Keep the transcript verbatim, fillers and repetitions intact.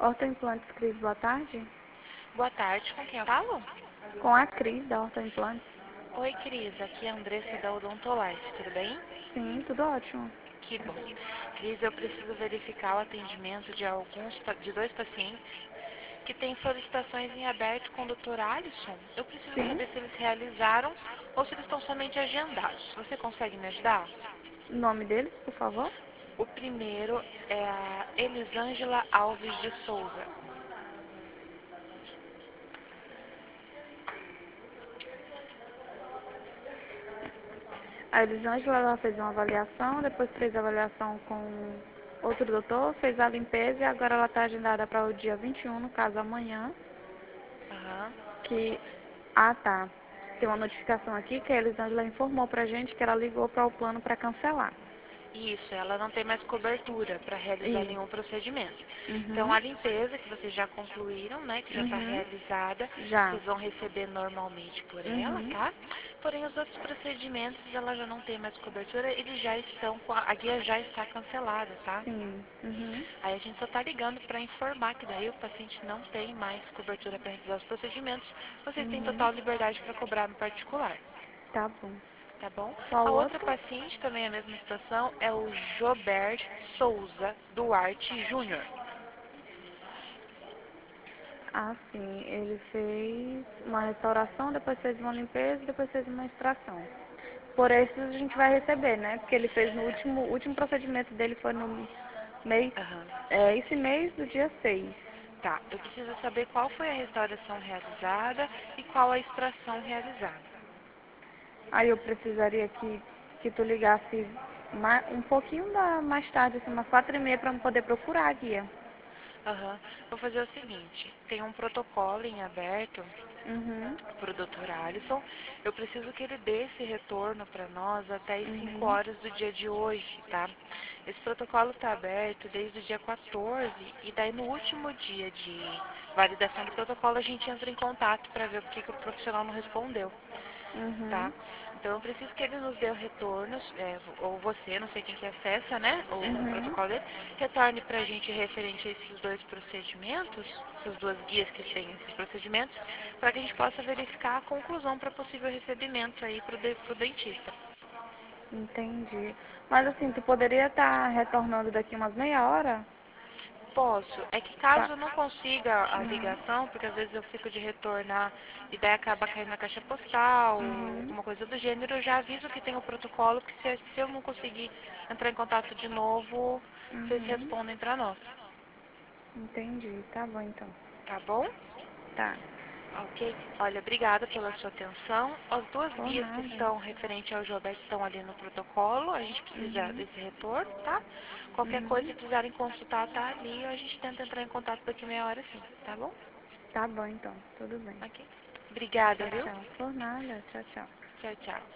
Implantes Cris, boa tarde. Boa tarde, com quem eu falo? Com a Cris da Implantes. Oi, Cris, aqui é a Andressa da Odontolife, tudo bem? Sim, tudo ótimo. Que bom. Cris, eu preciso verificar o atendimento de alguns pa- de dois pacientes que têm solicitações em aberto com o doutor Alisson. Eu preciso Sim. saber se eles realizaram ou se eles estão somente agendados. Você consegue me ajudar? O nome deles, por favor? O primeiro é a Elisângela Alves de Souza. A Elisângela, ela fez uma avaliação, depois fez a avaliação com outro doutor, fez a limpeza e agora ela está agendada para o dia vinte e um, no caso amanhã. Aham. Que. Ah, tá. Tem uma notificação aqui que a Elisângela informou pra gente que ela ligou para o plano para cancelar. Isso, ela não tem mais cobertura para realizar nenhum Isso. procedimento. Então, Uhum. a limpeza que vocês já concluíram, né, que já está Uhum. realizada, Já. vocês vão receber normalmente por ela, Uhum. tá? Porém, os outros procedimentos, ela já não tem mais cobertura, eles já estão, com a, a guia já está cancelada, tá? Sim. Uhum. Aí a gente só tá ligando para informar que daí o paciente não tem mais cobertura para realizar os procedimentos, vocês têm Uhum. total liberdade para cobrar no particular. Tá bom. Tá bom? Qual A outra outro? paciente também é a mesma situação é o Jobert Souza Duarte Júnior. Ah, sim. Ele fez uma restauração, depois fez uma limpeza, depois fez uma extração. Por esses a gente vai receber, né? Porque ele fez no último, o último procedimento dele foi no mês, Aham. é, esse mês do dia seis. Tá, eu preciso saber qual foi a restauração realizada e qual a extração realizada. Aí eu precisaria que, que tu ligasse ma- um pouquinho da, mais tarde, assim, umas quatro e meia, para eu poder procurar a guia. Aham. Vou fazer o seguinte: tem um protocolo em aberto Uhum, para o doutor Alisson. Eu preciso que ele dê esse retorno para nós até as cinco uhum, horas do dia de hoje, tá? Esse protocolo está aberto desde o dia quatorze e daí no último dia de validação do protocolo a gente entra em contato para ver por que que o profissional não respondeu, uhum, tá? Então eu preciso que ele nos dê o retorno, é, ou você, não sei quem que acessa, né, o, o uhum. protocolo dele, retorne para a gente referente a esses dois procedimentos, essas duas guias que têm esses procedimentos, para que a gente possa verificar a conclusão para possível recebimento aí para o de, dentista. Entendi. Mas assim, tu poderia estar retornando daqui umas meia hora? Posso. É que Tá. caso eu não consiga a Uhum, ligação, porque às vezes eu fico de retornar e daí acaba caindo na caixa postal, uhum, alguma coisa do gênero, eu já aviso que tem o protocolo, que se, se eu não conseguir entrar em contato de novo, vocês uhum. respondem para nós. Entendi. Tá bom então. Tá bom? Tá. Ok. Olha, obrigada pela sua atenção. As duas Por guias que nada. estão referente ao Gilberto estão ali no protocolo. A gente precisa Uhum, desse retorno, tá? Qualquer coisa, uhum. se precisarem consultar, tá ali. A gente tenta entrar em contato daqui meia hora, sim. Tá bom? Tá bom então. Tudo bem. Ok. Obrigada, Tchau, viu? tchau. Por nada. Tchau, tchau. Tchau, tchau.